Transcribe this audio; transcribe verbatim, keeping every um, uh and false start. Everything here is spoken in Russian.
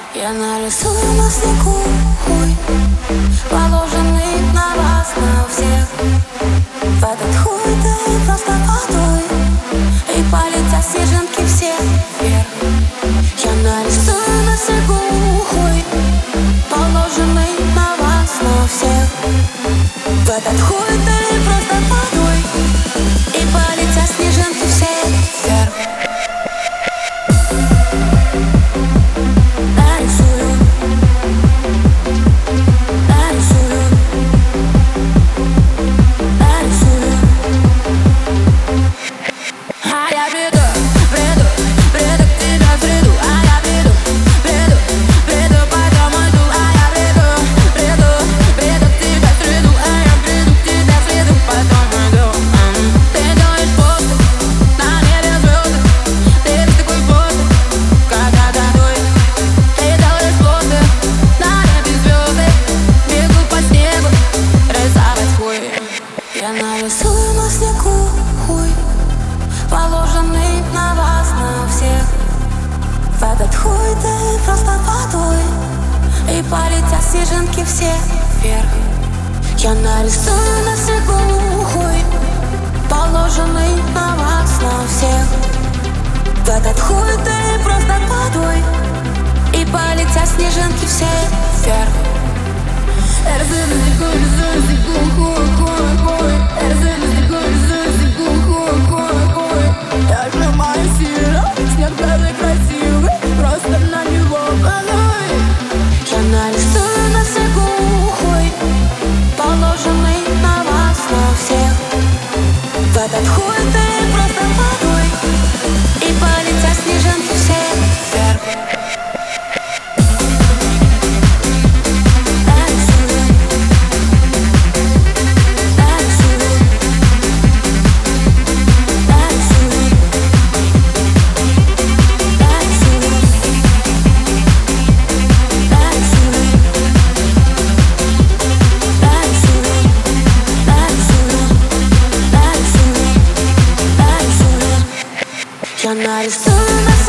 Я нарисую на снегу хуй, положенный на вас, на всех. В этот хуй ты просто водой, и полетят снежинки все вверх. Я нарисую на снегу хуй, положенный на вас, на всех. В этот хуй ты просто водой, и полетят снежинки все вверх. Я нарисую на снегу хуй, положенный на вас, на всех. В этот хуй ты просто водой, и полетят снежинки все вверх. Я нарисую на снегу хуй, положенный на вас, на всех. В этот хуй ты просто водой, и полетят снежинки все вверх. Я сжимаю сильно, снег даже красивый, просто на него головой. Я нарисую на снегу хуй, положенный на вас, на всех. В этот хуй ты просто водой, и полетят снежинки все вверх. Я нарисую на